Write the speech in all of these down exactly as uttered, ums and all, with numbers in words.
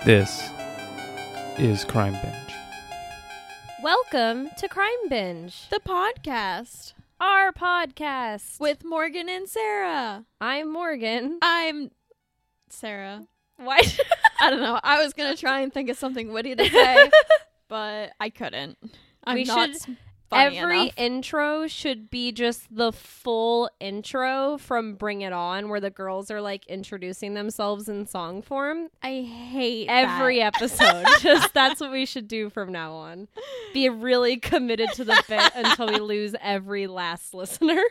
This is Crime Binge. Welcome to Crime Binge, The podcast our podcast. with Morgan and Sarah. I'm Morgan. I'm Sarah. Why? I don't know. I was going to try and think of something witty to say, but I couldn't. I'm We not should- s- funny Every enough. intro should be just the full intro from Bring It On, where the girls are like introducing themselves in song form. I hate Every that. episode. Just that's what we should do from now on. Be really committed to the bit until we lose every last listener.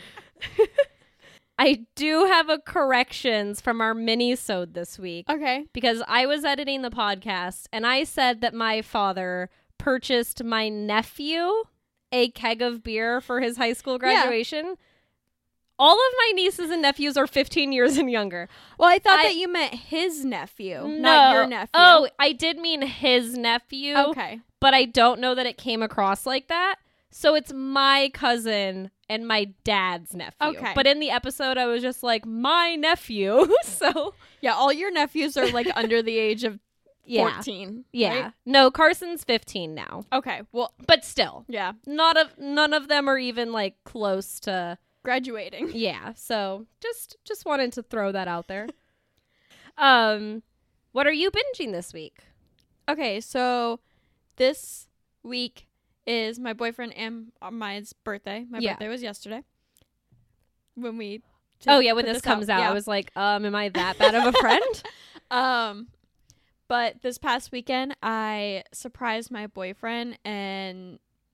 I do have a corrections from our mini-sode this week. Okay. Because I was editing the podcast and I said that my father purchased my nephew a keg of beer for his high school graduation. All of my nieces and nephews are fifteen years and younger. Well, I thought I- that you meant his nephew, No. not your nephew. Oh, I did mean his nephew, okay. but I don't know that it came across like that. So it's my cousin and my dad's nephew. Okay. But in the episode, I was just like, my nephew. So Yeah, all your nephews are like under the age of yeah. fourteen. Yeah. right? No, Carson's fifteen now. Okay. Well, But still. yeah. Not of none of them are even like close to Graduating. yeah. So just just wanted to throw that out there. um, what are you binging this week? Okay, so this week is my boyfriend and mine's birthday. My Yeah. birthday was yesterday. When we Oh yeah, when put this, comes out, yeah. I was like, um, am I that bad of a friend? um but this past weekend I surprised my boyfriend and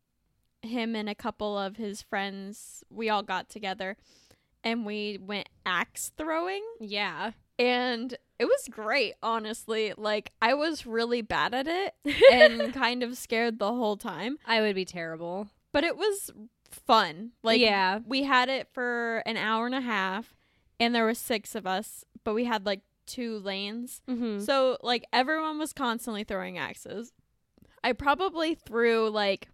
him and a couple of his friends. We all got together and we went axe throwing. Yeah. And it was great, honestly. Like, I was really bad at it and kind of scared the whole time. I would be terrible. But it was fun. Like, yeah. we had it for an hour and a half, and there were six of us, but we had, like, two lanes. Mm-hmm. So, like, everyone was constantly throwing axes. I probably threw, like,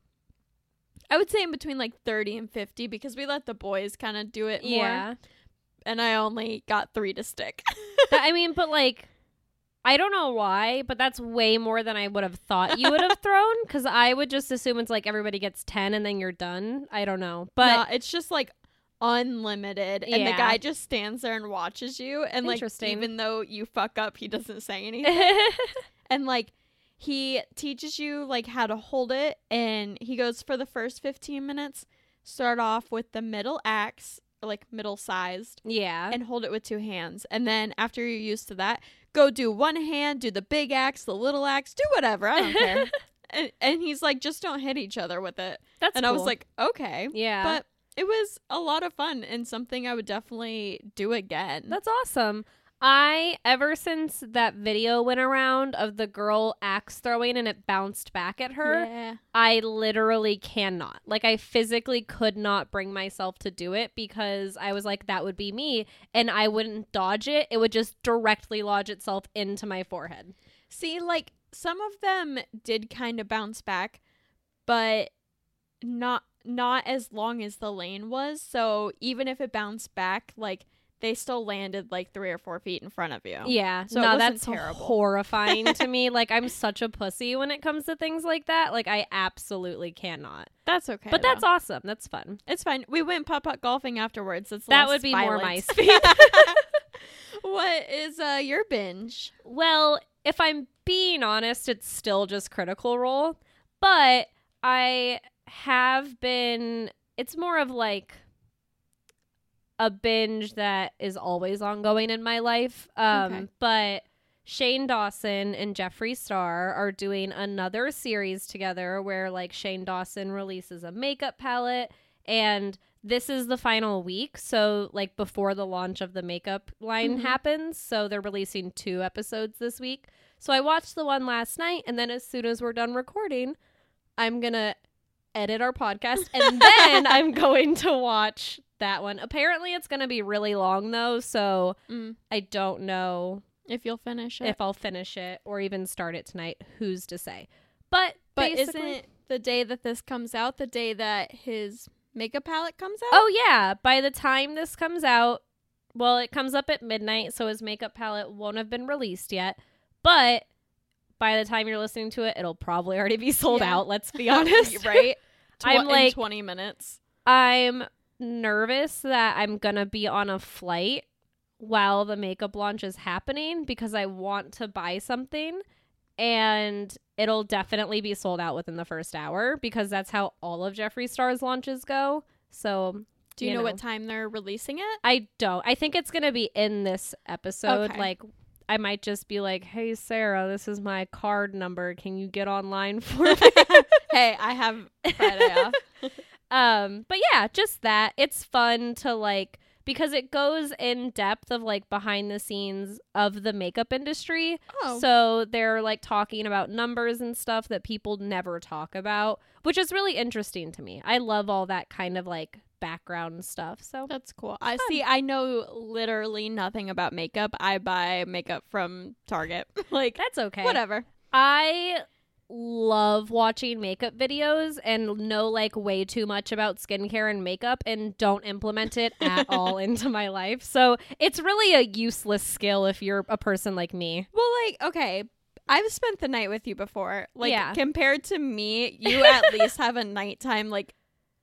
I would say in between, like, thirty and fifty, because we let the boys kind of do it more. Yeah. And I only got three to stick. That- I mean, but like, I don't know why, but that's way more than I would have thought you would have thrown. Because I would just assume it's like everybody gets ten and then you're done. I don't know, but No, it's just like unlimited, and the Yeah. guy just stands there and watches you, and like Interesting. even though you fuck up, he doesn't say anything. And like he teaches you like how to hold it, and he goes for the first fifteen minutes, start off with the middle axe, like middle sized, yeah. and hold it with two hands, and then after you're used to that, go do one hand, do the big axe, the little axe, do whatever, I don't care. And, and he's like, just don't hit each other with it. That's And I was cool. like, okay. yeah. But it was a lot of fun and something I would definitely do again. That's awesome. I, ever since that video went around of the girl axe throwing and it bounced back at her, Yeah. I literally cannot. Like, I physically could not bring myself to do it because I was like, that would be me. And I wouldn't dodge it. It would just directly lodge itself into my forehead. See, like, some of them did kind of bounce back, but not not as long as the lane was. So even if it bounced back, like, they still landed like three or four feet in front of you. Yeah. So it no, wasn't that's terrible. horrifying to me. Like, I'm such a pussy when it comes to things like that. Like, I absolutely cannot. That's okay. But that's though. awesome. That's fun. It's fine. We went putt-putt golfing afterwards. It's That less would be more my violence. speed. What is uh, your binge? Well, if I'm being honest, it's still just Critical Role. But I have been, it's more of like a binge that is always ongoing in my life. Um, Okay. But Shane Dawson and Jeffree Star are doing another series together where like Shane Dawson releases a makeup palette, and this is the final week. So like before the launch of the makeup line Mhm. happens. So they're releasing two episodes this week. So I watched the one last night, and then as soon as we're done recording, I'm going to edit our podcast, and then I'm going to watch that one. Apparently it's going to be really long though, so Mm, I don't know if you'll finish it. if I'll finish it or even start it tonight. Who's to say? But But basically, isn't the day that this comes out the day that his makeup palette comes out? oh yeah, by the time this comes out, well, it comes up at midnight, so his makeup palette won't have been released yet. But by the time you're listening to it, it'll probably already be sold Yeah. out. Let's be honest. Right? Tw- I'm in like- twenty minutes. I'm nervous that I'm going to be on a flight while the makeup launch is happening because I want to buy something and it'll definitely be sold out within the first hour because that's how all of Jeffree Star's launches go. So, Do you, you know, know. what time they're releasing it? I don't. I think it's going to be in this episode. Okay. Like, I might just be like, hey, Sarah, this is my card number. Can you get online for me? Hey, I have Friday off. Um, but yeah, just that. It's fun to like because it goes in depth of like behind the scenes of the makeup industry. Oh. So they're like talking about numbers and stuff that people never talk about, which is really interesting to me. I love all that kind of like background stuff. So That's cool. I fun. see. I know literally nothing about makeup. I buy makeup from Target. Like, that's okay. whatever. I love watching makeup videos and know like way too much about skincare and makeup and don't implement it at all into my life. So it's really a useless skill if you're a person like me. Well, like, okay, I've spent the night with you before. Like, Yeah. compared to me, you at least have a nighttime, like,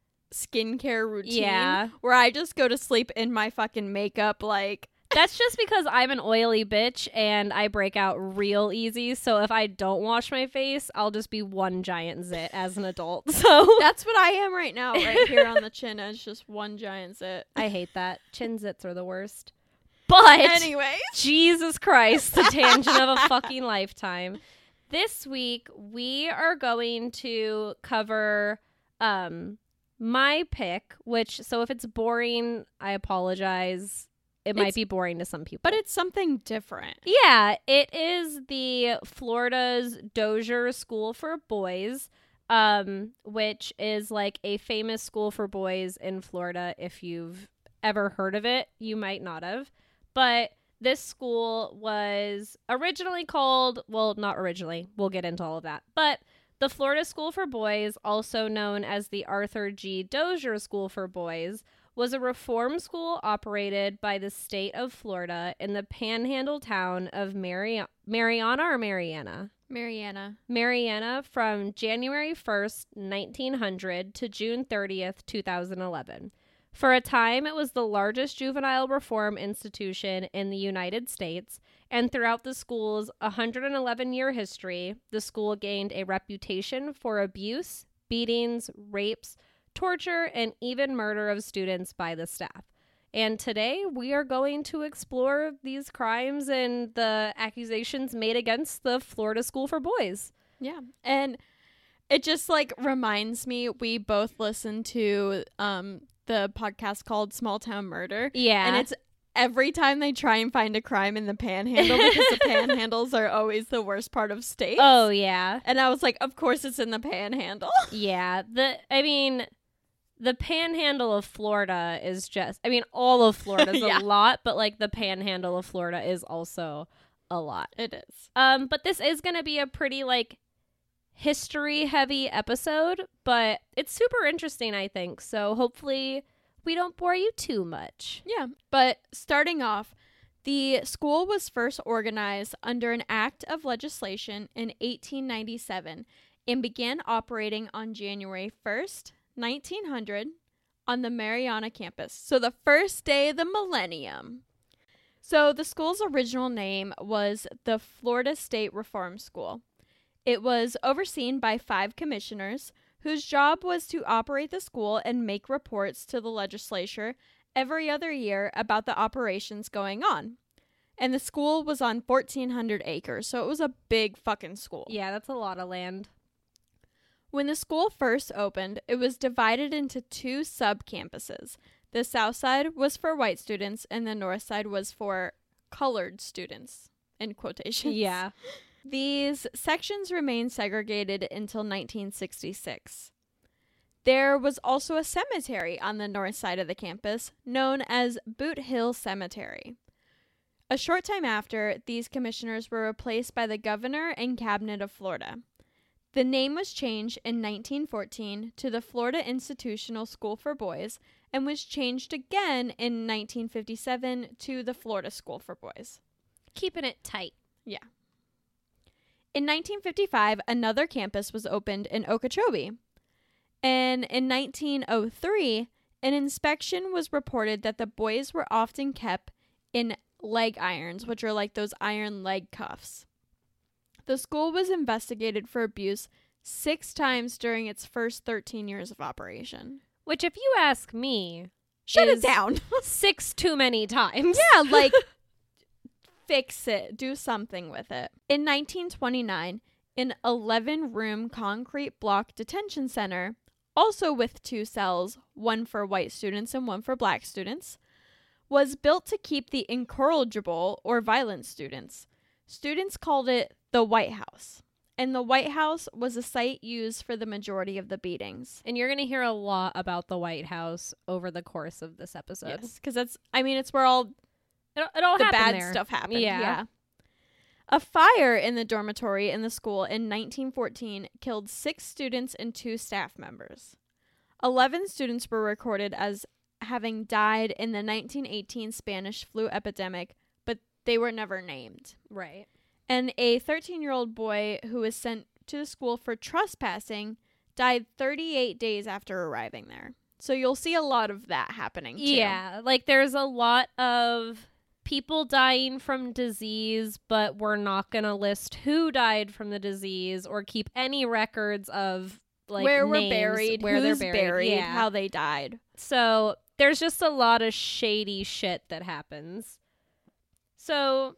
skincare routine. Yeah. Where I just go to sleep in my fucking makeup, like... That's just because I'm an oily bitch and I break out real easy. So if I don't wash my face, I'll just be one giant zit as an adult. So That's what I am right now, right here on the chin. It's just one giant zit. I hate that. Chin zits are the worst. But Anyway. Jesus Christ, the tangent of a fucking lifetime. This week we are going to cover um my pick, which so if it's boring, I apologize. It might It's- be boring to some people. But it's something different. Yeah, it is the Florida's Dozier School for Boys, um, which is like a famous school for boys in Florida. If you've ever heard of it, you might not have. But this school was originally called, well, not originally. We'll get into all of that. But the Florida School for Boys, also known as the Arthur G. Dozier School for Boys, was a reform school operated by the state of Florida in the panhandle town of Mari- Mariana or Mariana? Mariana. Mariana from January first, nineteen hundred to June thirtieth, two thousand eleven. For a time, it was the largest juvenile reform institution in the United States, and throughout the school's one hundred eleven year history, the school gained a reputation for abuse, beatings, rapes, torture, and even murder of students by the staff. And today we are going to explore these crimes and the accusations made against the Florida School for Boys. Yeah. And it just like reminds me, we both listened to um the podcast called Small Town Murder. Yeah. And it's every time they try and find a crime in the panhandle because the panhandles are always the worst part of states. Oh, yeah. And I was like, of course it's in the panhandle. Yeah. The I mean, the panhandle of Florida is just, I mean, all of Florida is Yeah. a lot, but like the panhandle of Florida is also a lot. It is. Um, but this is going to be a pretty like history heavy episode, but it's super interesting, I think. So hopefully we don't bore you too much. Yeah. But starting off, the school was first organized under an act of legislation in eighteen ninety-seven and began operating on January first, nineteen hundred on the Mariana campus. So the first day of the millennium. So the school's original name was the Florida State Reform School. It was overseen by five commissioners whose job was to operate the school and make reports to the legislature every other year about the operations going on. And the school was on fourteen hundred acres, so it was a big fucking school. Yeah, that's a lot of land. When the school first opened, it was divided into two sub-campuses. The south side was for white students, and the north side was for colored students, in quotations. Yeah. These sections remained segregated until nineteen sixty-six. There was also a cemetery on the north side of the campus, known as Boot Hill Cemetery. A short time after, these commissioners were replaced by the governor and cabinet of Florida. The name was changed in nineteen fourteen to the Florida Institutional School for Boys and was changed again in nineteen fifty-seven to the Florida School for Boys. Keeping it tight. Yeah. In nineteen fifty-five, another campus was opened in Okeechobee. And in nineteen oh three, an inspection was reported that the boys were often kept in leg irons, which are like those iron leg cuffs. The school was investigated for abuse six times during its first thirteen years of operation. Which, if you ask me, Shut is it down. six too many times. Yeah, like, fix it. Do something with it. In nineteen twenty-nine, an eleven-room concrete block detention center, also with two cells, one for white students and one for black students, was built to keep the incorrigible or violent students. Students called it the White House. And the White House was a site used for the majority of the beatings. And you're going to hear a lot about the White House over the course of this episode. Yes, because that's, I mean, it's where all It, it all the happened bad there. stuff happened. Yeah. Yeah. A fire in the dormitory in the school in nineteen fourteen killed six students and two staff members. Eleven students were recorded as having died in the nineteen eighteen Spanish flu epidemic, but they were never named. Right. And a thirteen-year-old boy who was sent to the school for trespassing died thirty-eight days after arriving there. So you'll see a lot of that happening, too. Yeah. Like, there's a lot of people dying from disease, but we're not going to list who died from the disease or keep any records of, like, where we're names, buried, where who's they're buried, buried, yeah. how they died. So there's just a lot of shady shit that happens. So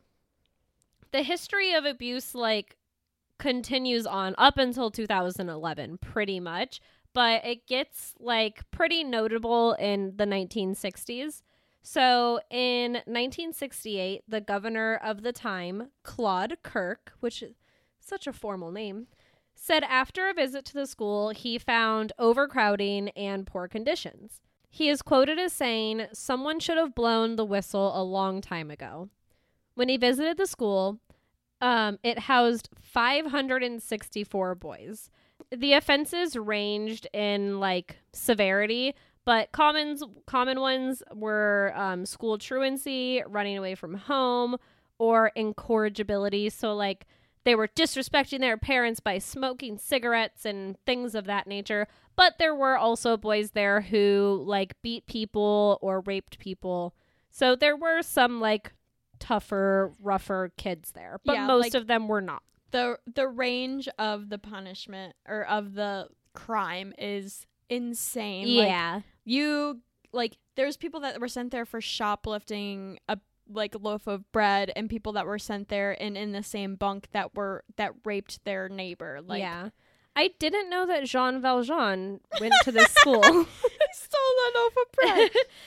the history of abuse, like, continues on up until two thousand eleven, pretty much. But it gets, like, pretty notable in the nineteen sixties. So in nineteen sixty-eight, the governor of the time, Claude Kirk, which is such a formal name, said after a visit to the school, he found overcrowding and poor conditions. He is quoted as saying, "Someone should have blown the whistle a long time ago." When he visited the school, um, it housed five hundred sixty-four boys. The offenses ranged in, like, severity, but commons, common ones were um, school truancy, running away from home, or incorrigibility. So, like, they were disrespecting their parents by smoking cigarettes and things of that nature. But there were also boys there who, like, beat people or raped people. So there were some, like, tougher, rougher kids there. But Yeah, most like- of them were not. The the range of the punishment or of the crime is insane. Like, Yeah. you, like, there's people that were sent there for shoplifting a, like, loaf of bread, and people that were sent there and in the same bunk that were, that raped their neighbor. Like, yeah. I didn't know that Jean Valjean went to this school. He stole that loaf of bread.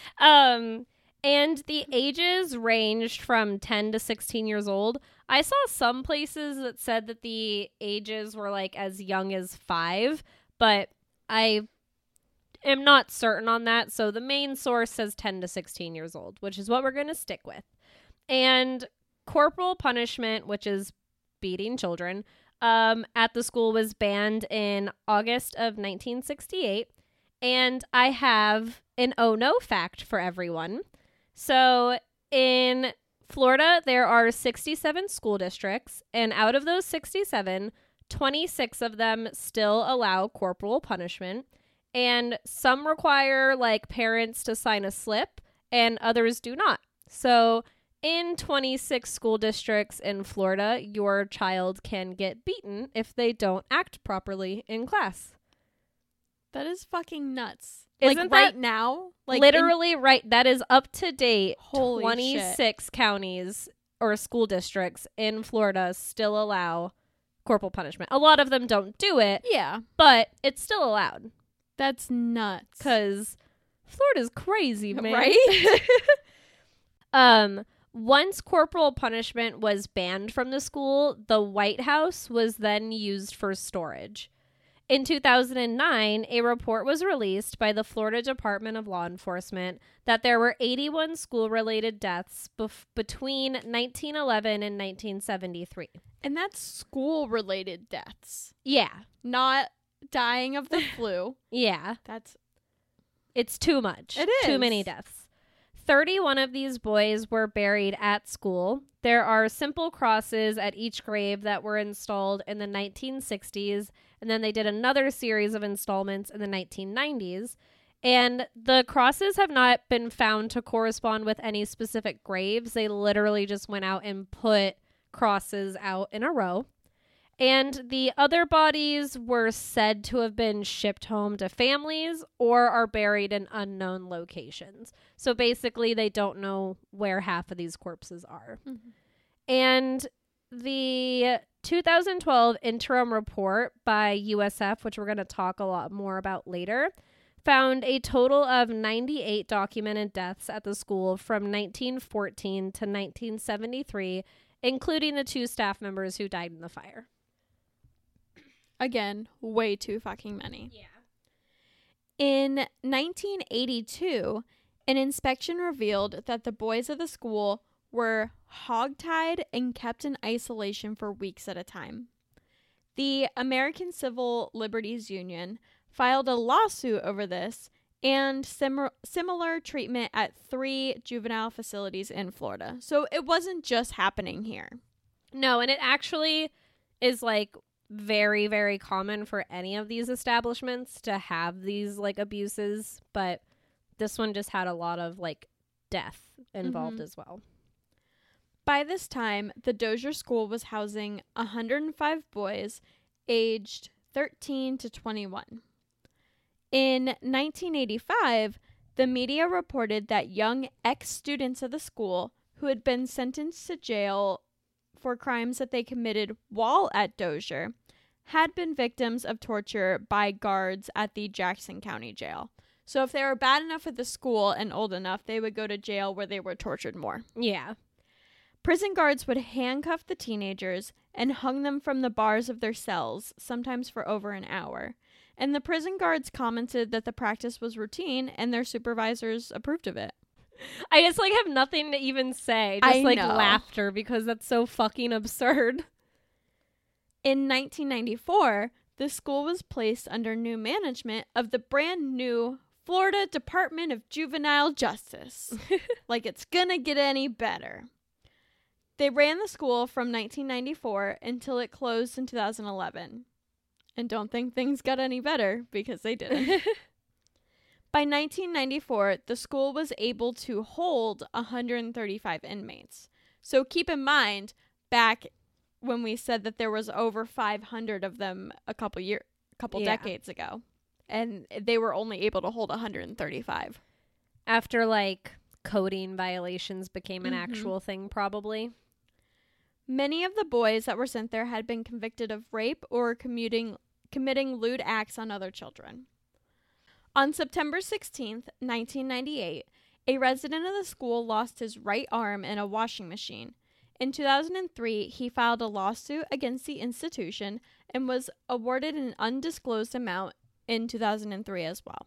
um, and the ages ranged from ten to sixteen years old. I saw some places that said that the ages were, like, as young as five, but I am not certain on that. So the main source says ten to sixteen years old, which is what we're going to stick with. And corporal punishment, which is beating children, um, at the school was banned in August of nineteen sixty-eight. And I have an oh no fact for everyone. So in Florida, there are sixty-seven school districts, and out of those sixty-seven, twenty-six of them still allow corporal punishment, and some require, like, parents to sign a slip, and others do not. So in twenty-six school districts in Florida, your child can get beaten if they don't act properly in class. That is fucking nuts. Isn't like, that right now? Like, literally right. That is up to date. Holy twenty-six counties or school districts in Florida still allow corporal punishment. A lot of them don't do it, in, yeah. but it's still allowed That's nuts. because Florida's crazy, man. Right? um, once corporal punishment was banned from the school, the White House was then used for storage. In two thousand nine, a report was released by the Florida Department of Law Enforcement that there were eighty-one school-related deaths bef- between nineteen eleven and nineteen seventy-three. And that's school-related deaths. Yeah. Not dying of the flu. Yeah. That's It's too much. It Too is. many deaths. thirty-one of these boys were buried at school. There are simple crosses at each grave that were installed in the nineteen sixties, and then they did another series of installments in the nineteen nineties. And the crosses have not been found to correspond with any specific graves. They literally just went out and put crosses out in a row. And the other bodies were said to have been shipped home to families or are buried in unknown locations. So basically, they don't know where half of these corpses are. Mm-hmm. And the two thousand twelve interim report by U S F, which we're going to talk a lot more about later, found a total of ninety-eight documented deaths at the school from nineteen fourteen to nineteen seventy-three, including the two staff members who died in the fire. Again, way too fucking many. Yeah. In nineteen eighty-two, an inspection revealed that the boys of the school were hogtied and kept in isolation for weeks at a time. The American Civil Liberties Union filed a lawsuit over this and sim- similar treatment at three juvenile facilities in Florida. So it wasn't just happening here. No, and it actually is like very, very common for any of these establishments to have these like abuses, but this one just had a lot of like death involved Mm-hmm. as well. By this time, the Dozier School was housing one hundred five boys aged thirteen to twenty-one. In nineteen eighty-five, the media reported that young ex-students of the school who had been sentenced to jail for crimes that they committed while at Dozier had been victims of torture by guards at the Jackson County Jail. So if they were bad enough at the school and old enough, they would go to jail where they were tortured more. Yeah. Prison guards would handcuff the teenagers and hung them from the bars of their cells, sometimes for over an hour. And the prison guards commented that the practice was routine and their supervisors approved of it. I just like have nothing to even say. Just I like know. laughter because that's so fucking absurd. In nineteen ninety-four, the school was placed under new management of the brand new Florida Department of Juvenile Justice. Like it's gonna get any better. They ran the school from nineteen ninety-four until it closed in two thousand eleven. And don't think things got any better, because they didn't. By nineteen ninety-four, the school was able to hold one hundred thirty-five inmates. So keep in mind, back when we said that there was over five hundred of them a couple year, couple Yeah. decades ago, and they were only able to hold one hundred thirty-five. After like coding violations became an Mhm. actual thing, probably. Many of the boys that were sent there had been convicted of rape or commuting, committing lewd acts on other children. On September sixteenth, nineteen ninety-eight, a resident of the school lost his right arm in a washing machine. In two thousand three, he filed a lawsuit against the institution and was awarded an undisclosed amount in two thousand three as well.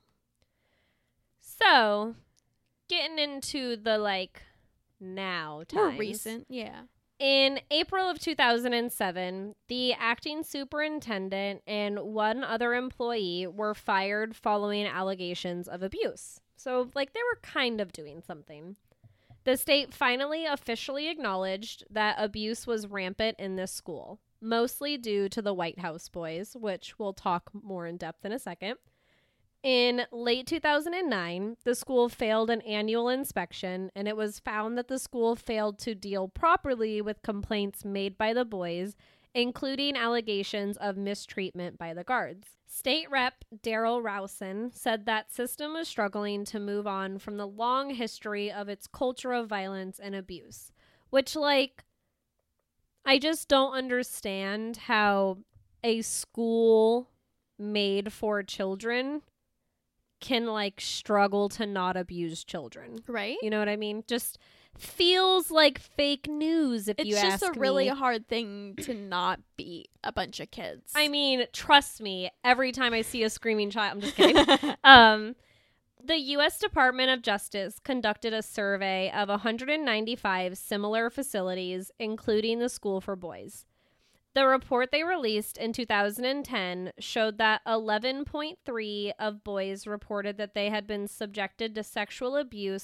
So, getting into the like now times. More recent, yeah. In April of two thousand seven, the acting superintendent and one other employee were fired following allegations of abuse. So, like, they were kind of doing something. The state finally officially acknowledged that abuse was rampant in this school, mostly due to the White House boys, which we'll talk more in depth in a second. In late two thousand nine, the school failed an annual inspection, and it was found that the school failed to deal properly with complaints made by the boys, including allegations of mistreatment by the guards. State Rep Daryl Rousen said that system was struggling to move on from the long history of its culture of violence and abuse, which, like, I just don't understand how a school made for children can like struggle to not abuse children. Right? You know what I mean? Just feels like fake news if It's you ask me. just a really hard thing to not beat a bunch of kids. I mean, trust me, every time I see a screaming child, I'm just kidding. um, the U S Department of Justice conducted a survey of one hundred ninety-five similar facilities, including the school for boys. The report they released in two thousand ten showed that eleven point three of boys reported that they had been subjected to sexual abuse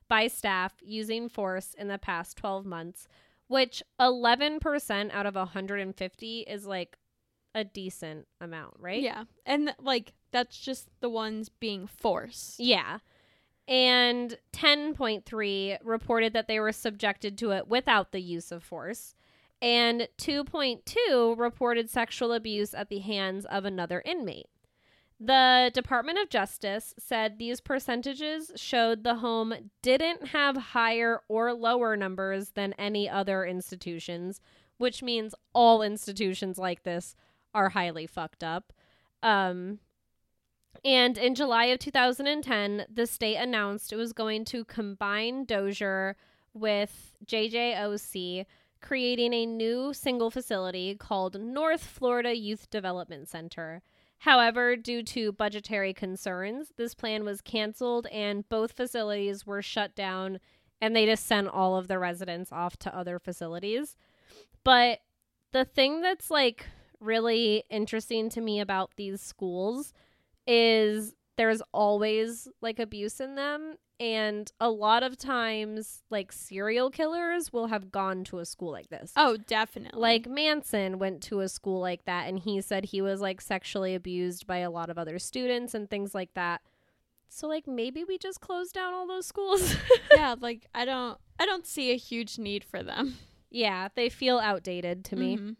by staff using force in the past twelve months, which eleven percent out of one hundred fifty is like a decent amount, right? Yeah. And like that's just the ones being forced. Yeah. And ten point three reported that they were subjected to it without the use of force. And two point two reported sexual abuse at the hands of another inmate. The Department of Justice said these percentages showed the home didn't have higher or lower numbers than any other institutions, which means all institutions like this are highly fucked up. Um, and in July of two thousand ten, the state announced it was going to combine Dozier with J J O C, creating a new single facility called North Florida Youth Development Center. However, due to budgetary concerns, this plan was canceled and both facilities were shut down, and they just sent all of the residents off to other facilities. But the thing that's like really interesting to me about these schools is there's always like abuse in them, and a lot of times like serial killers will have gone to a school like this. Oh, definitely. Like Manson went to a school like that, and he said he was like sexually abused by a lot of other students and things like that. So like maybe we just close down all those schools. Yeah, like I don't I don't see a huge need for them. Yeah, they feel outdated to me. Mm-hmm.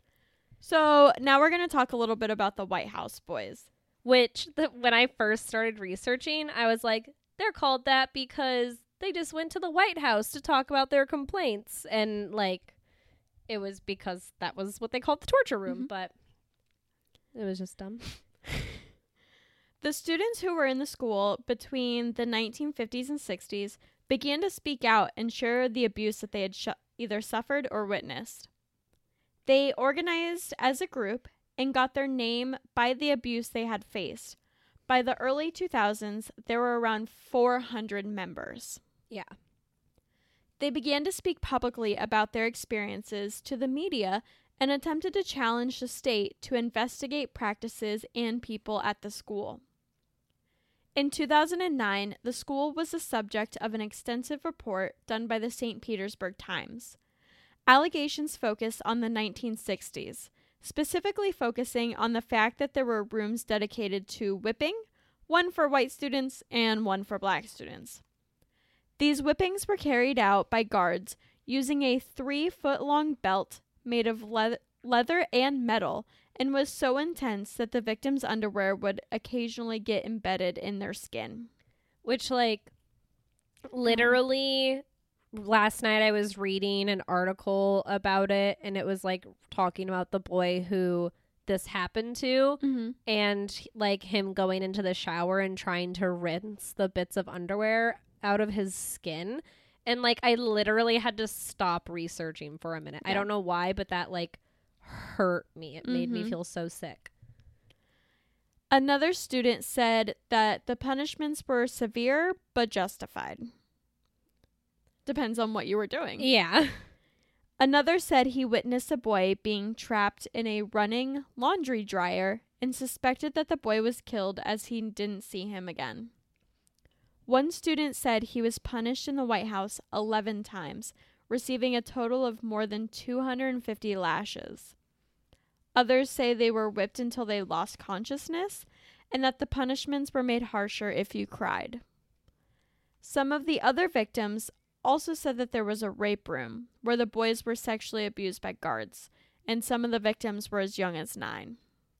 So now we're going to talk a little bit about the White House Boys. Which the, when I first started researching, I was like, they're called that because they just went to the White House to talk about their complaints. And like, it was because that was what they called the torture room. Mm-hmm. But it was just dumb. The students who were in the school between the nineteen fifties and sixties began to speak out and share the abuse that they had sh- either suffered or witnessed. They organized as a group and got their name by the abuse they had faced. By the early two thousands, there were around four hundred members. Yeah. They began to speak publicly about their experiences to the media and attempted to challenge the state to investigate practices and people at the school. In two thousand nine, the school was the subject of an extensive report done by the Saint Petersburg Times. Allegations focused on the nineteen sixties, specifically focusing on the fact that there were rooms dedicated to whipping, one for white students and one for black students. These whippings were carried out by guards using a three-foot-long belt made of le- leather and metal, and was so intense that the victim's underwear would occasionally get embedded in their skin. Which, like, literally, last night I was reading an article about it, and it was, like, talking about the boy who this happened to, mm-hmm. and, like, him going into the shower and trying to rinse the bits of underwear out of his skin. And, like, I literally had to stop researching for a minute. Yeah. I don't know why, but that, like, hurt me. It made mm-hmm. me feel so sick. Another student said that the punishments were severe but justified. Depends on what you were doing. Yeah. Another said he witnessed a boy being trapped in a running laundry dryer and suspected that the boy was killed as he didn't see him again. One student said he was punished in the White House eleven times, receiving a total of more than two hundred fifty lashes. Others say they were whipped until they lost consciousness, and that the punishments were made harsher if you cried. Some of the other victims also said that there was a rape room where the boys were sexually abused by guards, and some of the victims were as young as nine.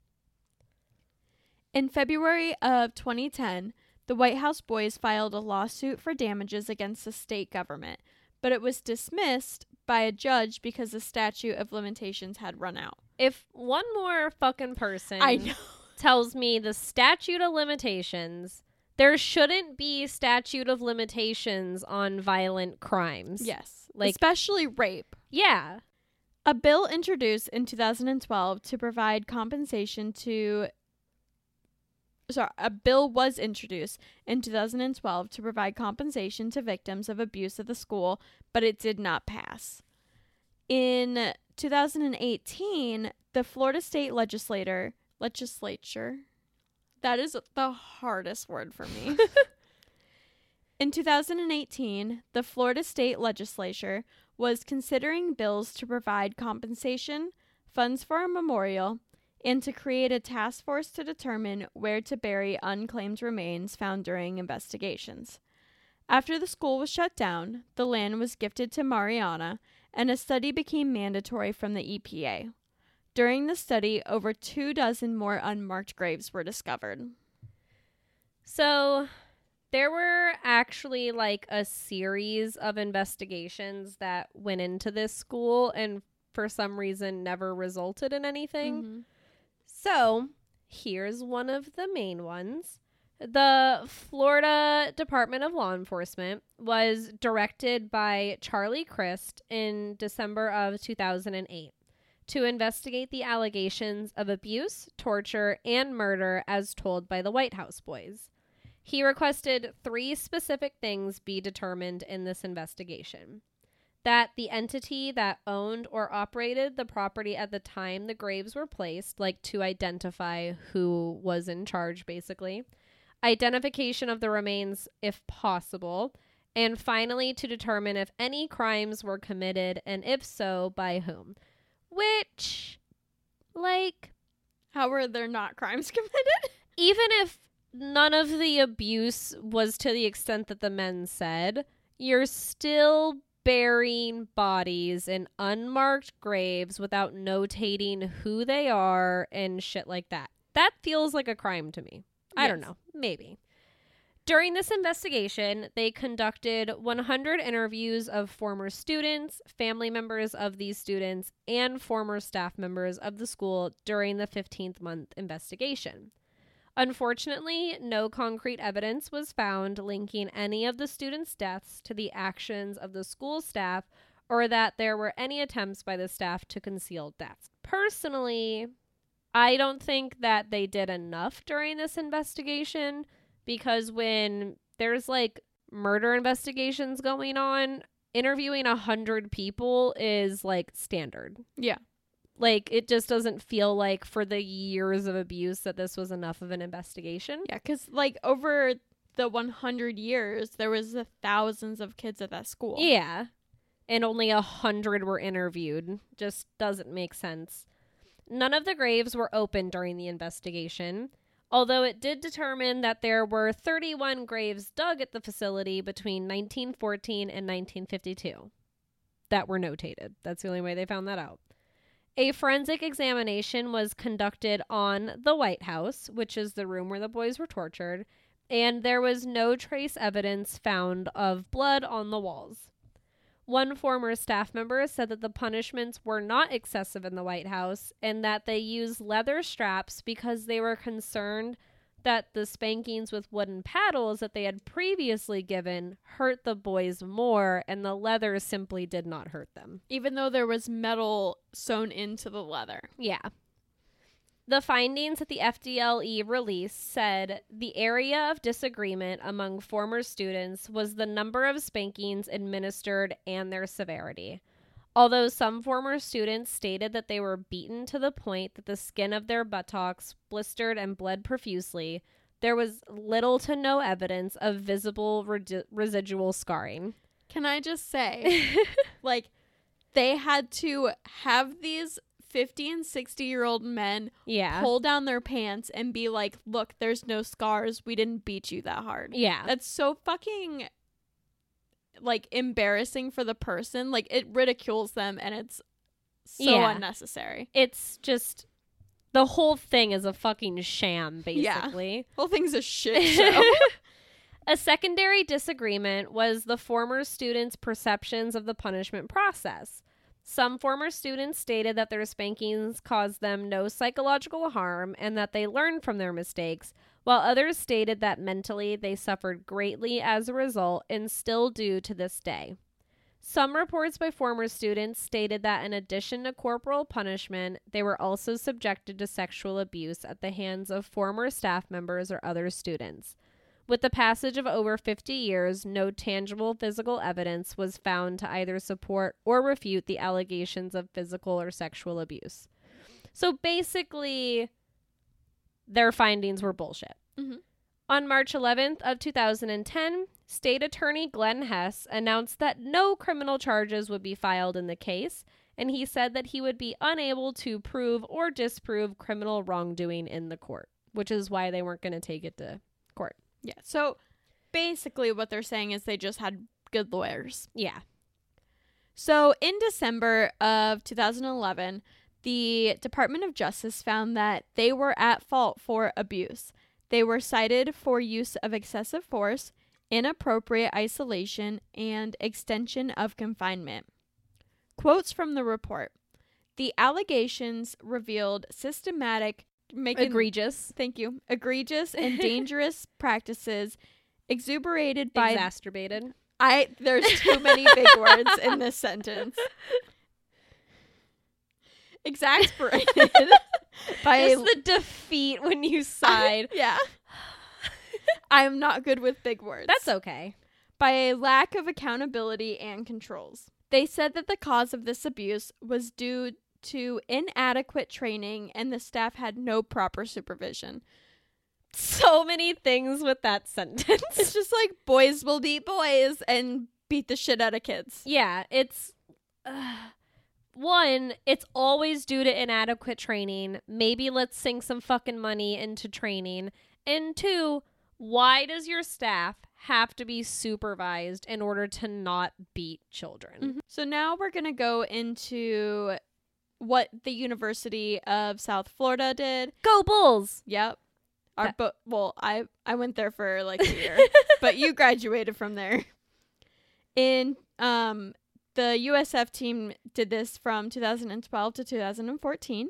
In February of twenty ten, the White House Boys filed a lawsuit for damages against the state government, but it was dismissed by a judge because the statute of limitations had run out. If one more fucking person I know. tells me the statute of limitations, there shouldn't be statute of limitations on violent crimes. Yes. Like, especially rape. Yeah. A bill introduced in two thousand twelve to provide compensation to Sorry, a bill was introduced in two thousand twelve to provide compensation to victims of abuse at the school, but it did not pass. In two thousand eighteen, the Florida State Legislature, legislature, that is the hardest word for me. In two thousand eighteen, the Florida State Legislature was considering bills to provide compensation, funds for a memorial, and to create a task force to determine where to bury unclaimed remains found during investigations. After the school was shut down, the land was gifted to Mariana, and a study became mandatory from the E P A. During the study, over two dozen more unmarked graves were discovered. So there were actually like a series of investigations that went into this school and for some reason never resulted in anything. Mm-hmm. So here's one of the main ones. The Florida Department of Law Enforcement was directed by Charlie Crist in December of two thousand eight to investigate the allegations of abuse, torture, and murder as told by the White House Boys. He requested three specific things be determined in this investigation. That the entity that owned or operated the property at the time the graves were placed, like to identify who was in charge, basically. Identification of the remains if possible. And finally, to determine if any crimes were committed, and if so, by whom. Which, like... How were there not crimes committed? Even if none of the abuse was to the extent that the men said, you're still burying bodies in unmarked graves without notating who they are and shit like that. That feels like a crime to me. I Yes. don't know. Maybe. During this investigation, they conducted one hundred interviews of former students, family members of these students, and former staff members of the school during the fifteenth month investigation. Unfortunately, no concrete evidence was found linking any of the students' deaths to the actions of the school staff or that there were any attempts by the staff to conceal deaths. Personally, I don't think that they did enough during this investigation because when there's like murder investigations going on, interviewing a hundred people is like standard. Yeah. Like, it just doesn't feel like for the years of abuse that this was enough of an investigation. Yeah, because, like, over the one hundred years, there was uh, thousands of kids at that school. Yeah. And only a hundred were interviewed. Just doesn't make sense. None of the graves were opened during the investigation, although it did determine that there were thirty-one graves dug at the facility between nineteen fourteen and nineteen fifty-two that were notated. That's the only way they found that out. A forensic examination was conducted on the White House, which is the room where the boys were tortured, and there was no trace evidence found of blood on the walls. One former staff member said that the punishments were not excessive in the White House and that they used leather straps because they were concerned that the spankings with wooden paddles that they had previously given hurt the boys more, and the leather simply did not hurt them. Even though there was metal sewn into the leather. Yeah. The findings that the F D L E released said the area of disagreement among former students was the number of spankings administered and their severity. Although some former students stated that they were beaten to the point that the skin of their buttocks blistered and bled profusely, there was little to no evidence of visible re- residual scarring. Can I just say, like, they had to have these fifty and sixty year old men Yeah. pull down their pants and be like, look, there's no scars. We didn't beat you that hard. Yeah. That's so fucking, like, embarrassing for the person. Like, it ridicules them and it's so Yeah. unnecessary. It's just, the whole thing is a fucking sham, basically. Whole thing's a shit show. A secondary disagreement was the former students' perceptions of the punishment process. Some former students stated that their spankings caused them no psychological harm and that they learned from their mistakes, while others stated that mentally they suffered greatly as a result and still do to this day. Some reports by former students stated that in addition to corporal punishment, they were also subjected to sexual abuse at the hands of former staff members or other students. With the passage of over fifty years, no tangible physical evidence was found to either support or refute the allegations of physical or sexual abuse. So basically, their findings were bullshit. Mhm. On March eleventh of two thousand ten, State Attorney Glenn Hess announced that no criminal charges would be filed in the case, and he said that he would be unable to prove or disprove criminal wrongdoing in the court, which is why they weren't going to take it to court. Yeah. So basically what they're saying is they just had good lawyers. Yeah. So in December of two thousand eleven, the Department of Justice found that they were at fault for abuse. They were cited for use of excessive force, inappropriate isolation, and extension of confinement. Quotes from the report. The allegations revealed systematic, making, Egregious. thank you, egregious and dangerous practices exuberated by Exacerbated. I there's too many big words in this sentence. Exasperated by Just the defeat when you sighed. yeah. I'm not good with big words. That's okay. By a lack of accountability and controls. They said that the cause of this abuse was due to inadequate training and the staff had no proper supervision. So many things with that sentence. It's just like boys will be boys and beat the shit out of kids. Yeah, it's uh, one, it's always due to inadequate training. Maybe let's sink some fucking money into training. And two, why does your staff have to be supervised in order to not beat children? Mm-hmm. So now we're going to go into what the University of South Florida did. Go Bulls! Yep. Our That- bo- well, I, I went there for like a year, but you graduated from there. In um, the U S F team did this from two thousand twelve to two thousand fourteen.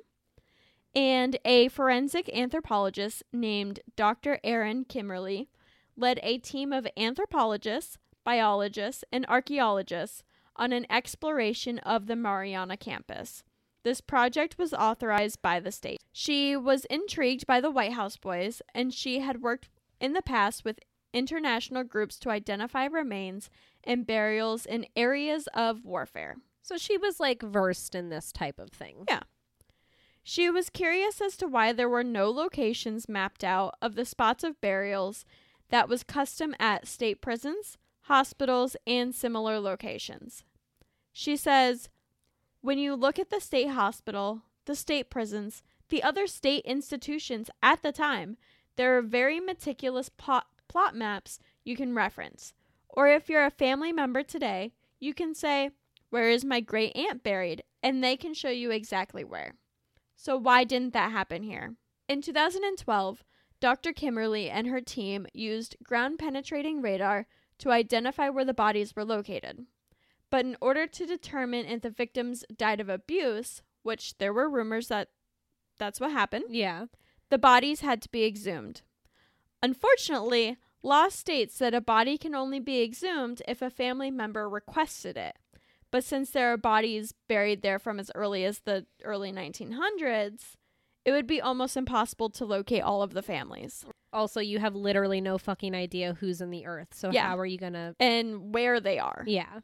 And a forensic anthropologist named Doctor Aaron Kimmerly led a team of anthropologists, biologists, and archaeologists on an exploration of the Mariana campus. This project was authorized by the state. She was intrigued by the White House Boys, and she had worked in the past with international groups to identify remains and burials in areas of warfare. So she was like versed in this type of thing. Yeah. She was curious as to why there were no locations mapped out of the spots of burials that was custom at state prisons, hospitals, and similar locations. She says, when you look at the state hospital, the state prisons, the other state institutions at the time, there are very meticulous plot, plot maps you can reference. Or if you're a family member today, you can say, where is my great aunt buried? And they can show you exactly where. So why didn't that happen here? In two thousand twelve, Doctor Kimmerly and her team used ground-penetrating radar to identify where the bodies were located. But in order to determine if the victims died of abuse, which there were rumors that that's what happened, Yeah. the bodies had to be exhumed. Unfortunately, law states that a body can only be exhumed if a family member requested it. But since there are bodies buried there from as early as the early nineteen hundreds, it would be almost impossible to locate all of the families. Also, you have literally no fucking idea who's in the earth. So Yeah. how are you going to... And where they are. Yeah.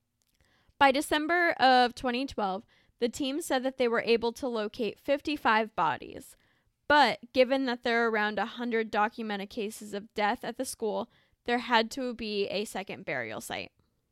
By December of twenty twelve, the team said that they were able to locate fifty-five bodies. But given that there are around one hundred documented cases of death at the school, there had to be a second burial site.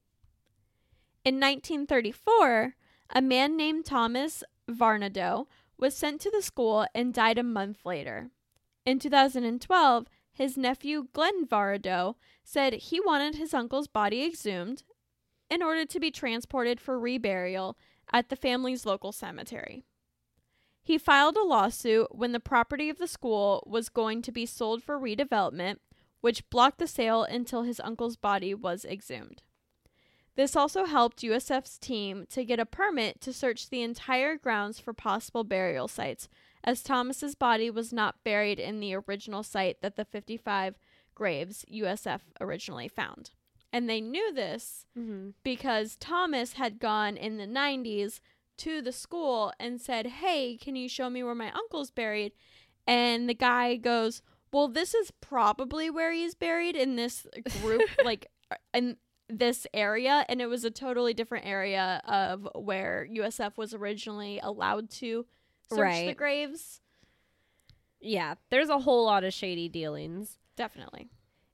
In nineteen thirty-four, a man named Thomas Varnado was sent to the school and died a month later. In two thousand twelve, his nephew Glenn Varnado said he wanted his uncle's body exhumed in order to be transported for reburial at the family's local cemetery. He filed a lawsuit when the property of the school was going to be sold for redevelopment, which blocked the sale until his uncle's body was exhumed. This also helped U S F's team to get a permit to search the entire grounds for possible burial sites, as Thomas's body was not buried in the original site that the fifty-five graves U S F originally found. And they knew this Mm-hmm. because Thomas had gone in the nineties to the school and said, hey, can you show me where my uncle's buried? And the guy goes, well, this is probably where he's buried in this group, like in this area. And it was a totally different area of where U S F was originally allowed to search Right. the graves. Yeah. There's a whole lot of shady dealings. Definitely.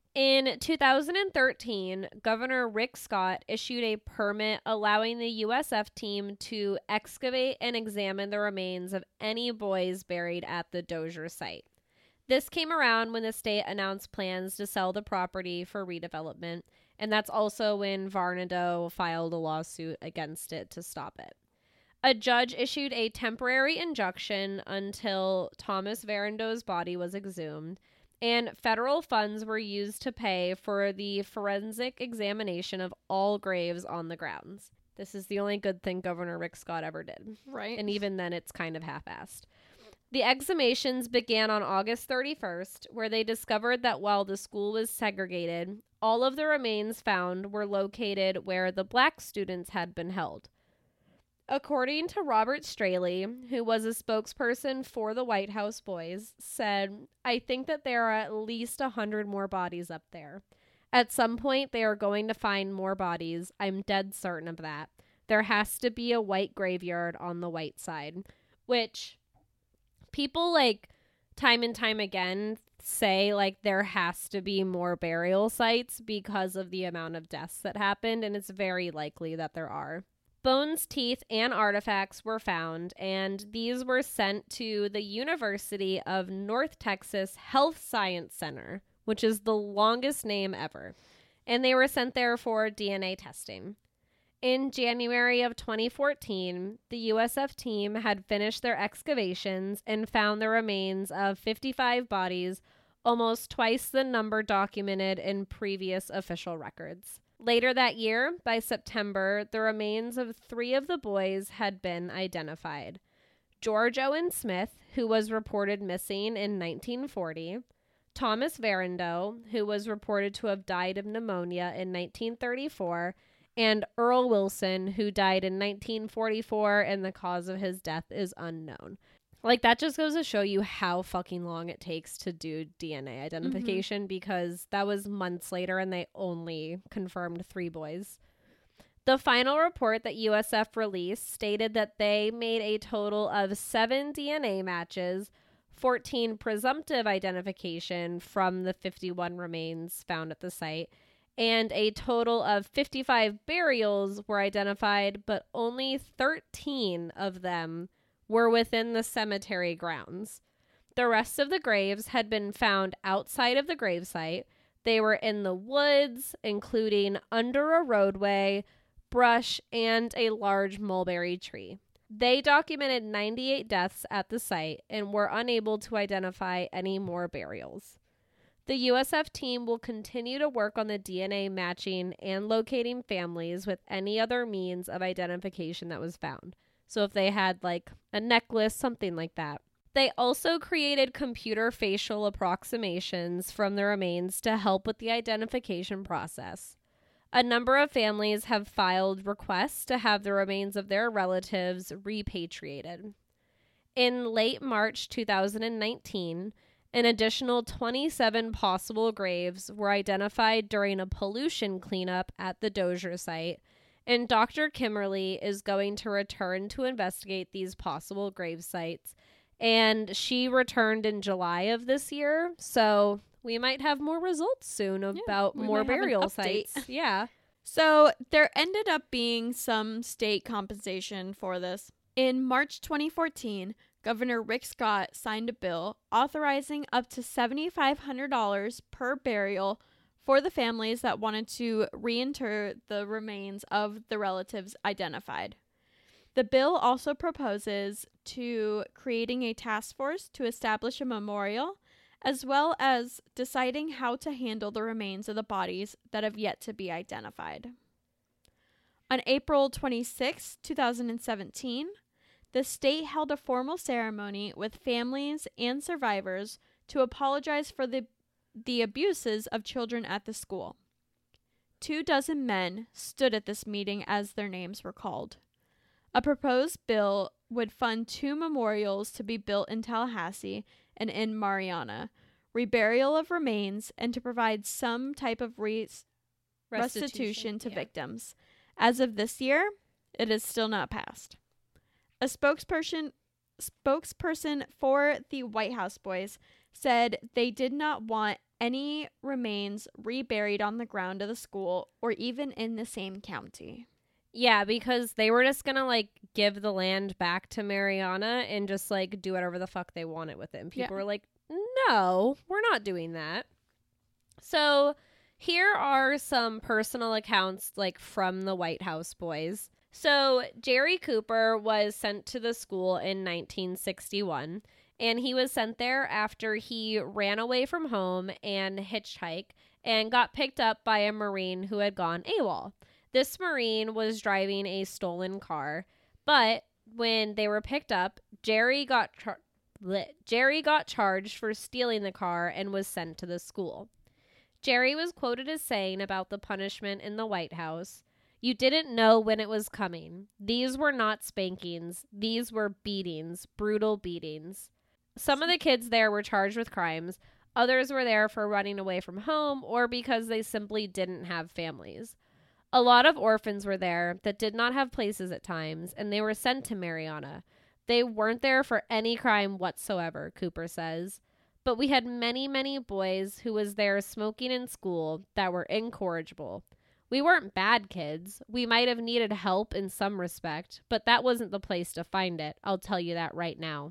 In two thousand thirteen, Governor Rick Scott issued a permit allowing the U S F team to excavate and examine the remains of any boys buried at the Dozier site. This came around when the state announced plans to sell the property for redevelopment, and that's also when Varnado filed a lawsuit against it to stop it. A judge issued a temporary injunction until Thomas Varendo's body was exhumed, and federal funds were used to pay for the forensic examination of all graves on the grounds. This is the only good thing Governor Rick Scott ever did. Right. And even then, it's kind of half-assed. The exhumations began on August thirty-first, where they discovered that while the school was segregated, all of the remains found were located where the black students had been held. According to Robert Straley, who was a spokesperson for the White House Boys, said, "I think that there are at least a hundred more bodies up there. At some point, they are going to find more bodies. I'm dead certain of that. There has to be a white graveyard on the white side," which people like time and time again say like there has to be more burial sites because of the amount of deaths that happened, and it's very likely that there are. Bones, teeth, and artifacts were found, and these were sent to the University of North Texas Health Science Center, which is the longest name ever, and they were sent there for D N A testing. In January of twenty fourteen, the U S F team had finished their excavations and found the remains of fifty-five bodies, almost twice the number documented in previous official records. Later that year, by September, the remains of three of the boys had been identified. George Owen Smith, who was reported missing in nineteen forty, Thomas Varendo, who was reported to have died of pneumonia in nineteen thirty-four, and Earl Wilson, who died in nineteen forty-four, and the cause of his death is unknown. Like, that just goes to show you how fucking long it takes to do D N A identification, mm-hmm. because that was months later and they only confirmed three boys. The final report that U S F released stated that they made a total of seven D N A matches, fourteen presumptive identification from the fifty-one remains found at the site, and a total of fifty-five burials were identified, but only thirteen of them were within the cemetery grounds. The rest of the graves had been found outside of the gravesite. They were in the woods, including under a roadway, brush, and a large mulberry tree. They documented ninety-eight deaths at the site and were unable to identify any more burials. The U S F team will continue to work on the D N A matching and locating families with any other means of identification that was found. So if they had like a necklace, something like that. They also created computer facial approximations from the remains to help with the identification process. A number of families have filed requests to have the remains of their relatives repatriated. In late March two thousand nineteen, an additional twenty-seven possible graves were identified during a pollution cleanup at the Dozier site, and Doctor Kimberly is going to return to investigate these possible grave sites, and she returned in July of this year, so we might have more results soon about yeah, more burial sites. Yeah. So there ended up being some state compensation for this. In March twenty fourteen, Governor Rick Scott signed a bill authorizing up to seven thousand five hundred dollars per burial for the families that wanted to reinter the remains of the relatives identified. The bill also proposes to creating a task force to establish a memorial, as well as deciding how to handle the remains of the bodies that have yet to be identified. On April twenty-sixth, twenty seventeen, the state held a formal ceremony with families and survivors to apologize for the the abuses of children at the school. Two dozen men stood at this meeting as their names were called. A proposed bill would fund two memorials to be built in Tallahassee and in Marianna, reburial of remains, and to provide some type of re- restitution, restitution to yeah. victims. As of this year, it is still not passed. A spokesperson spokesperson for the White House Boys said they did not want any remains reburied on the ground of the school or even in the same county. Yeah, because they were just gonna like give the land back to Mariana and just like do whatever the fuck they wanted with it. And people Yeah. were like, no, we're not doing that. So here are some personal accounts like from the White House boys. So Jerry Cooper was sent to the school in nineteen sixty-one, and he was sent there after he ran away from home and hitchhiked and got picked up by a Marine who had gone AWOL. This Marine was driving a stolen car, but when they were picked up, Jerry got char- bleh, Jerry got charged for stealing the car and was sent to the school. Jerry was quoted as saying about the punishment in the White House, "You didn't know when it was coming. These were not spankings. These were beatings, brutal beatings." Some of the kids there were charged with crimes. Others were there for running away from home or because they simply didn't have families. A lot of orphans were there that did not have places at times, and they were sent to Mariana. They weren't there for any crime whatsoever, Cooper says. But we had many, many boys who was there smoking in school that were incorrigible. We weren't bad kids. We might have needed help in some respect, but that wasn't the place to find it. I'll tell you that right now.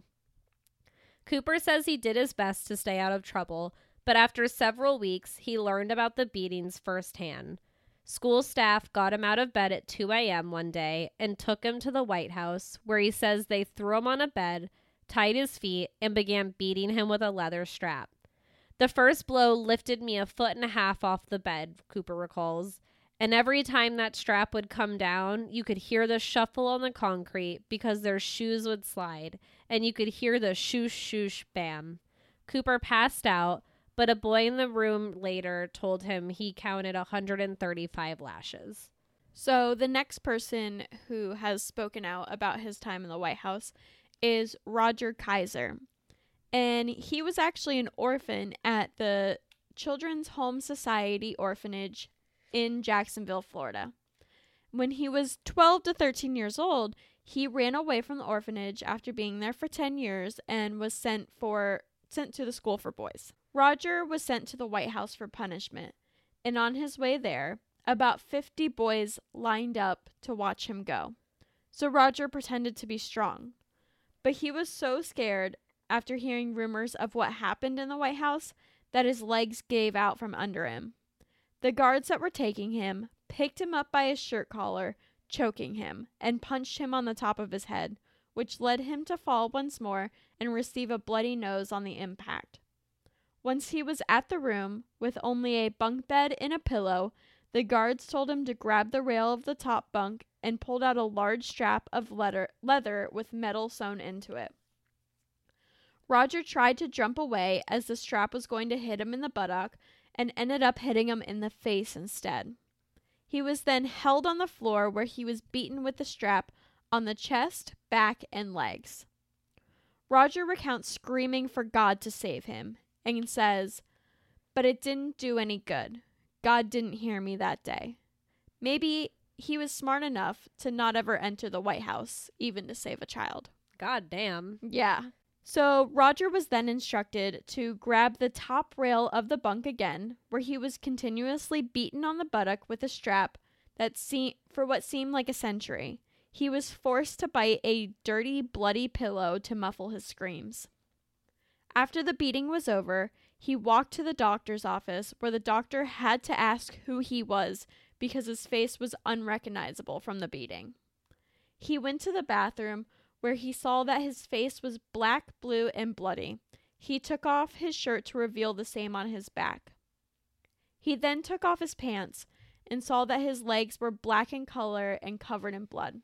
Cooper says he did his best to stay out of trouble, but after several weeks, he learned about the beatings firsthand. School staff got him out of bed at two a.m. one day and took him to the White House, where he says they threw him on a bed, tied his feet, and began beating him with a leather strap. "The first blow lifted me a foot and a half off the bed," Cooper recalls, "and every time that strap would come down, you could hear the shuffle on the concrete because their shoes would slide, and you could hear the shoosh shoosh bam." Cooper passed out, but a boy in the room later told him he counted one hundred thirty-five lashes. So the next person who has spoken out about his time in the White House is Roger Kaiser. And he was actually an orphan at the Children's Home Society Orphanage in Jacksonville, Florida. When he was twelve to thirteen years old, he ran away from the orphanage after being there for ten years and was sent for sent to the school for boys. Roger was sent to the White House for punishment, and on his way there, about fifty boys lined up to watch him go. So Roger pretended to be strong. But he was so scared after hearing rumors of what happened in the White House that his legs gave out from under him. The guards that were taking him picked him up by his shirt collar, choking him, and punched him on the top of his head, which led him to fall once more and receive a bloody nose on the impact. Once he was at the room, with only a bunk bed and a pillow, the guards told him to grab the rail of the top bunk and pulled out a large strap of leather, leather with metal sewn into it. Roger tried to jump away as the strap was going to hit him in the buttock and ended up hitting him in the face instead. He was then held on the floor where he was beaten with the strap on the chest, back, and legs. Roger recounts screaming for God to save him and says, "But it didn't do any good. God didn't hear me that day." Maybe he was smart enough to not ever enter the White House, even to save a child. God damn. Yeah. So Roger was then instructed to grab the top rail of the bunk again, where he was continuously beaten on the buttock with a strap that se- for what seemed like a century. He was forced to bite a dirty, bloody pillow to muffle his screams. After the beating was over, he walked to the doctor's office, where the doctor had to ask who he was because his face was unrecognizable from the beating. He went to the bathroom, where he saw that his face was black, blue, and bloody. He took off his shirt to reveal the same on his back. He then took off his pants and saw that his legs were black in color and covered in blood.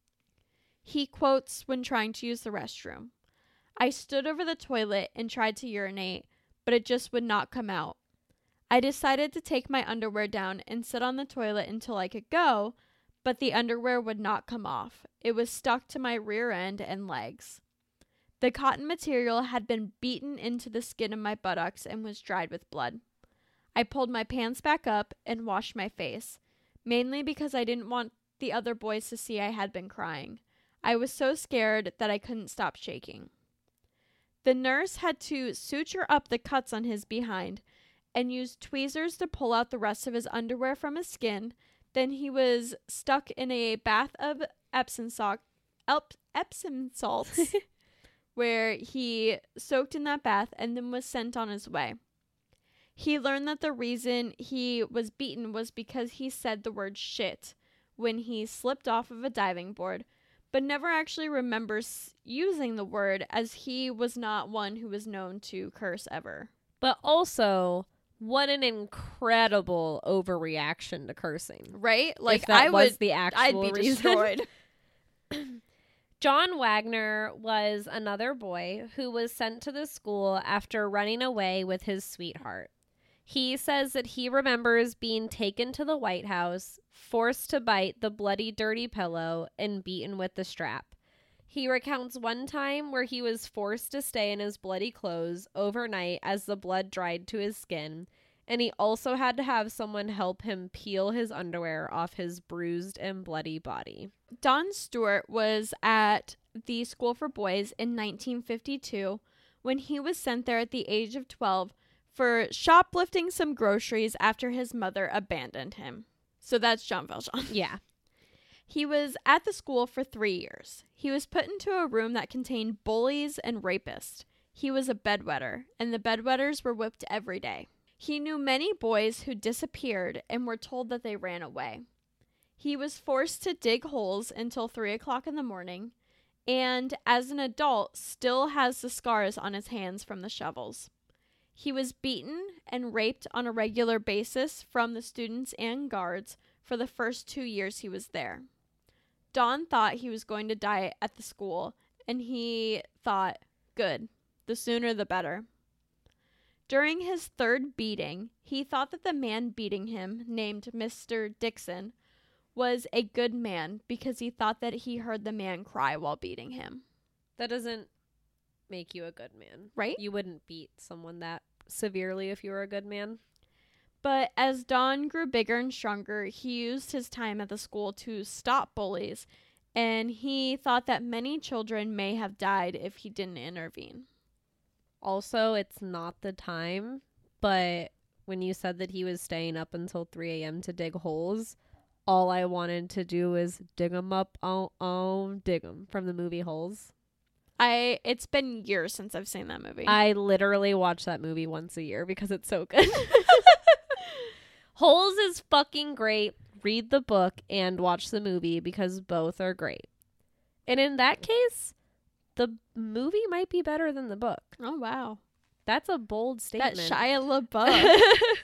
He quotes when trying to use the restroom, "I stood over the toilet and tried to urinate, but it just would not come out. I decided to take my underwear down and sit on the toilet until I could go, but the underwear would not come off. It was stuck to my rear end and legs. The cotton material had been beaten into the skin of my buttocks and was dried with blood. I pulled my pants back up and washed my face, mainly because I didn't want the other boys to see I had been crying. I was so scared that I couldn't stop shaking." The nurse had to suture up the cuts on his behind, and used tweezers to pull out the rest of his underwear from his skin. Then he was stuck in a bath of Epsom salt, Epsom salts, where he soaked in that bath and then was sent on his way. He learned that the reason he was beaten was because he said the word shit when he slipped off of a diving board, but never actually remembers using the word, as he was not one who was known to curse ever. But also, what an incredible overreaction to cursing. Right? Like, if that I was would, the actual I'd be reason. destroyed. John Wagner was another boy who was sent to the school after running away with his sweetheart. He says that he remembers being taken to the White House, forced to bite the bloody, dirty pillow, and beaten with the strap. He recounts one time where he was forced to stay in his bloody clothes overnight as the blood dried to his skin, and he also had to have someone help him peel his underwear off his bruised and bloody body. Don Stewart was at the school for boys in nineteen fifty-two when he was sent there at the age of twelve for shoplifting some groceries after his mother abandoned him. So that's Jean Valjean. Yeah. He was at the school for three years. He was put into a room that contained bullies and rapists. He was a bedwetter, and the bedwetters were whipped every day. He knew many boys who disappeared and were told that they ran away. He was forced to dig holes until three o'clock in the morning, and as an adult still has the scars on his hands from the shovels. He was beaten and raped on a regular basis from the students and guards for the first two years he was there. Don thought he was going to die at the school, and he thought, good, the sooner the better. During his third beating, he thought that the man beating him, named Mister Dixon, was a good man because he thought that he heard the man cry while beating him. That doesn't make you a good man. Right? You wouldn't beat someone that severely if you were a good man. But as Don grew bigger and stronger, he used his time at the school to stop bullies, and he thought that many children may have died if he didn't intervene. Also, it's not the time, but when you said that he was staying up until three a.m. to dig holes, all I wanted to do was dig them up, oh, oh, dig them, from the movie Holes. I It's been years since I've seen that movie. I literally watch that movie once a year because it's so good. Holes is fucking great. Read the book and watch the movie because both are great. And in that case, the movie might be better than the book. Oh, wow. That's a bold statement. That Shia LaBeouf.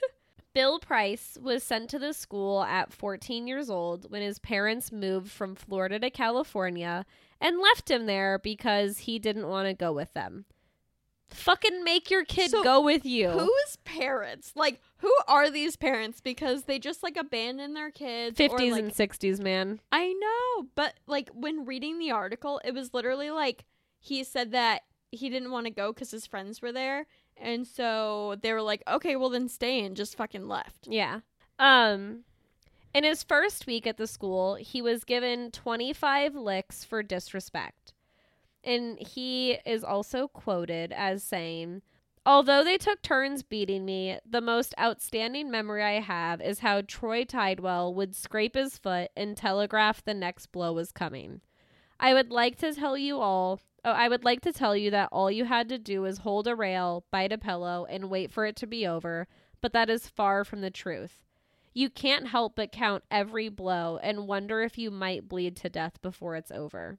Bill Price was sent to the school at fourteen years old when his parents moved from Florida to California and left him there because he didn't want to go with them. Fucking make your kid So, go with you. Whose parents? Like, who are these parents? Because they just, like, abandon their kids. fifties or, like, and sixties, man. I know, but, like, when reading the article, it was literally, like, he said that he didn't want to go because his friends were there. And so they were like, okay, well, then stay, and just fucking left. Yeah. Um, in his first week at the school, he was given twenty-five licks for disrespect. And he is also quoted as saying, "Although they took turns beating me, the most outstanding memory I have is how Troy Tidwell would scrape his foot and telegraph the next blow was coming. I would like to tell you all, oh, I would like to tell you that all you had to do was hold a rail, bite a pillow, and wait for it to be over, but that is far from the truth. You can't help but count every blow and wonder if you might bleed to death before it's over.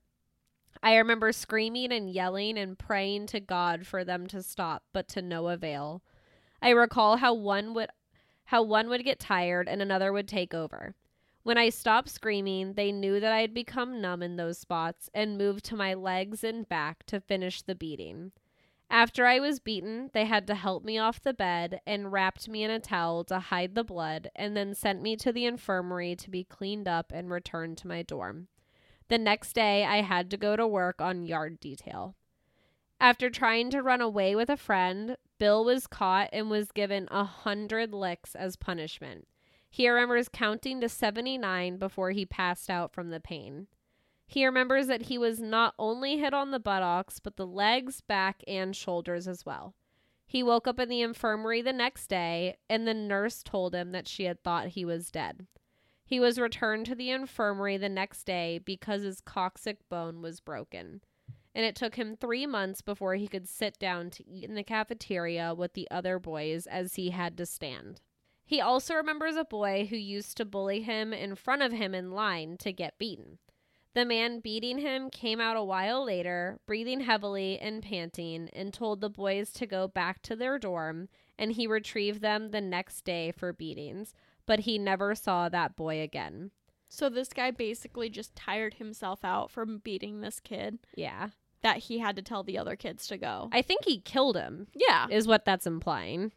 I remember screaming and yelling and praying to God for them to stop, but to no avail. I recall how one would how one would get tired and another would take over. When I stopped screaming, they knew that I had become numb in those spots and moved to my legs and back to finish the beating. After I was beaten, they had to help me off the bed and wrapped me in a towel to hide the blood and then sent me to the infirmary to be cleaned up and returned to my dorm. The next day, I had to go to work on yard detail. After trying to run away with a friend, Bill was caught and was given a hundred licks as punishment. He remembers counting to seventy-nine before he passed out from the pain. He remembers that he was not only hit on the buttocks, but the legs, back, and shoulders as well. He woke up in the infirmary the next day, and the nurse told him that she had thought he was dead. He was returned to the infirmary the next day because his coccyx bone was broken, and it took him three months before he could sit down to eat in the cafeteria with the other boys, as he had to stand. He also remembers a boy who used to bully him in front of him in line to get beaten. The man beating him came out a while later, breathing heavily and panting, and told the boys to go back to their dorm, and he retrieved them the next day for beatings, but he never saw that boy again. So this guy basically just tired himself out from beating this kid, Yeah. that he had to tell the other kids to go. I think he killed him, Yeah. is what that's implying.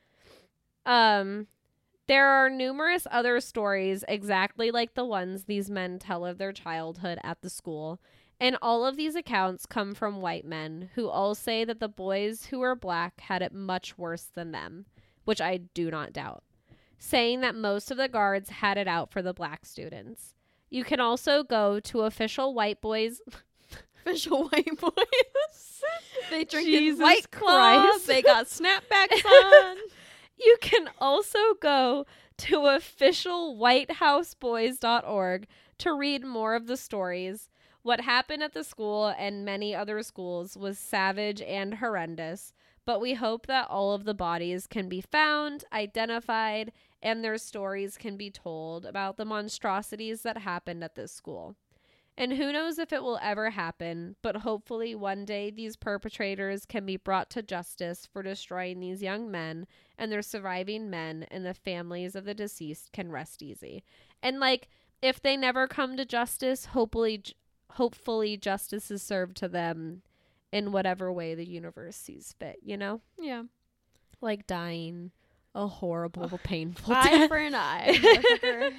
Um, there are numerous other stories exactly like the ones these men tell of their childhood at the school, and all of these accounts come from white men who all say that the boys who were black had it much worse than them, which I do not doubt, saying that most of the guards had it out for the black students. You can also go to official white boys... Official white boys. They drink Jesus White Claws. Christ. They got snapbacks on. You can also go to official white house boys dot org to read more of the stories. What happened at the school and many other schools was savage and horrendous, but we hope that all of the bodies can be found, identified, and their stories can be told about the monstrosities that happened at this school. And who knows if it will ever happen, but hopefully one day these perpetrators can be brought to justice for destroying these young men, and their surviving men and the families of the deceased can rest easy. And like, if they never come to justice, hopefully, hopefully justice is served to them in whatever way the universe sees fit, you know? Yeah. Like dying a horrible, painful Eye death. for an eye. motherfucker.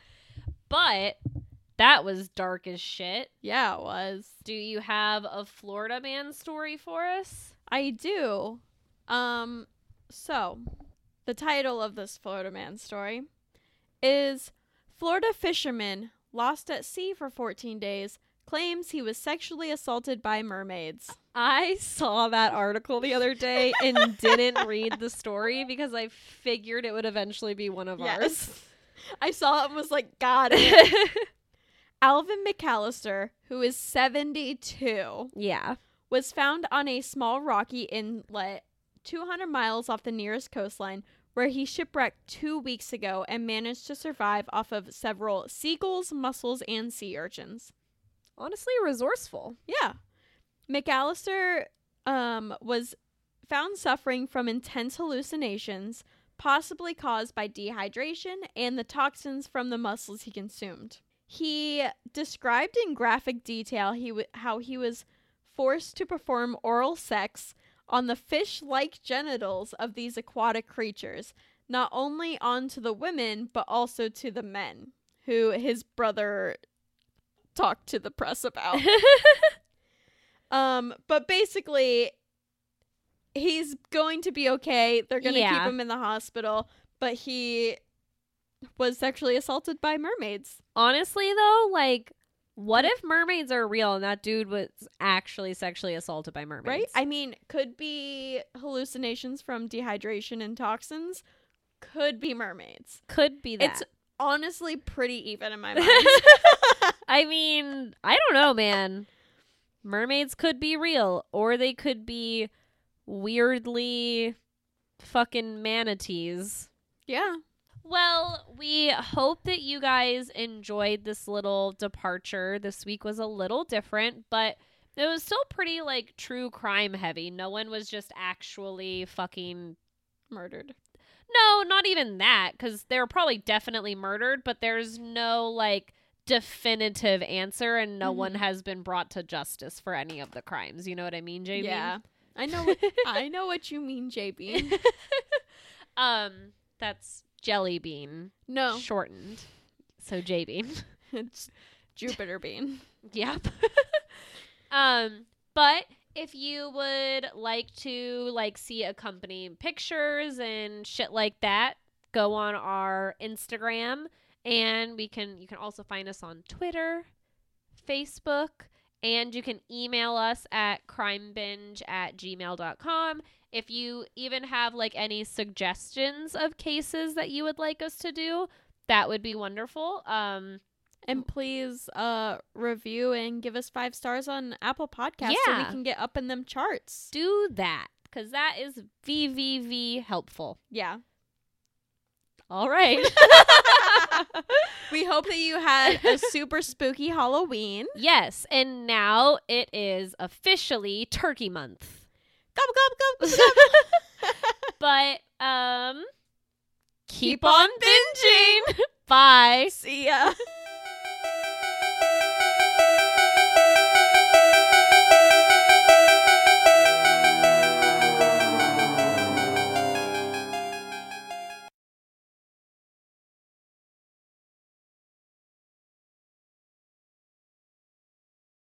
But that was dark as shit. Yeah, it was. Do you have a Florida man story for us? I do. Um, so, the title of this Florida man story is Florida fisherman lost at sea for fourteen days claims he was sexually assaulted by mermaids. I saw that article the other day and didn't read the story because I figured it would eventually be one of ours. Yes. I saw it and was like, got it. Alvin McAllister, who is seventy-two, Yeah. was found on a small rocky inlet two hundred miles off the nearest coastline, where he shipwrecked two weeks ago and managed to survive off of several seagulls, mussels, and sea urchins. Honestly, resourceful. Yeah. McAllister um, was found suffering from intense hallucinations, possibly caused by dehydration and the toxins from the mussels he consumed. He described in graphic detail he w- how he was forced to perform oral sex on the fish-like genitals of these aquatic creatures, not only onto the women, but also to the men, who his brother talked to the press about. um, but basically, he's going to be okay. They're going to Yeah. keep him in the hospital, but he was sexually assaulted by mermaids. Honestly, though, like, what if mermaids are real and that dude was actually sexually assaulted by mermaids? Right? I mean, could be hallucinations from dehydration and toxins. Could be mermaids. Could be that. It's honestly pretty even in my mind. I mean, I don't know, man. Mermaids could be real, or they could be weirdly fucking manatees. Yeah. Well, we hope that you guys enjoyed this little departure. This week was a little different, but it was still pretty, like, true crime heavy. No one was just actually fucking Murdered. No, not even that, because they were probably definitely murdered, but there's no, like, definitive answer, and no Mhm. one has been brought to justice for any of the crimes. You know what I mean, J B? Yeah. I know what I know what you mean, J B. um, that's Jelly Bean. No. Shortened. So J Bean. It's Jupiter Bean. Yep. um, but if you would like to, like, see accompanying pictures and shit like that, go on our Instagram, and we can you can also find us on Twitter, Facebook, and you can email us at crimebinge at gmail dot com. If you even have like any suggestions of cases that you would like us to do, that would be wonderful. Um, And please uh, review and give us five stars on Apple Podcasts so we Yeah. can get up in them charts. do that because that is V V V helpful. Yeah. All right. We hope that you had a super spooky Halloween. Yes, and now it is officially Turkey Month. Gobble, gobble, gobble, gobble. But um keep, Keep on on binging. Bye. See ya.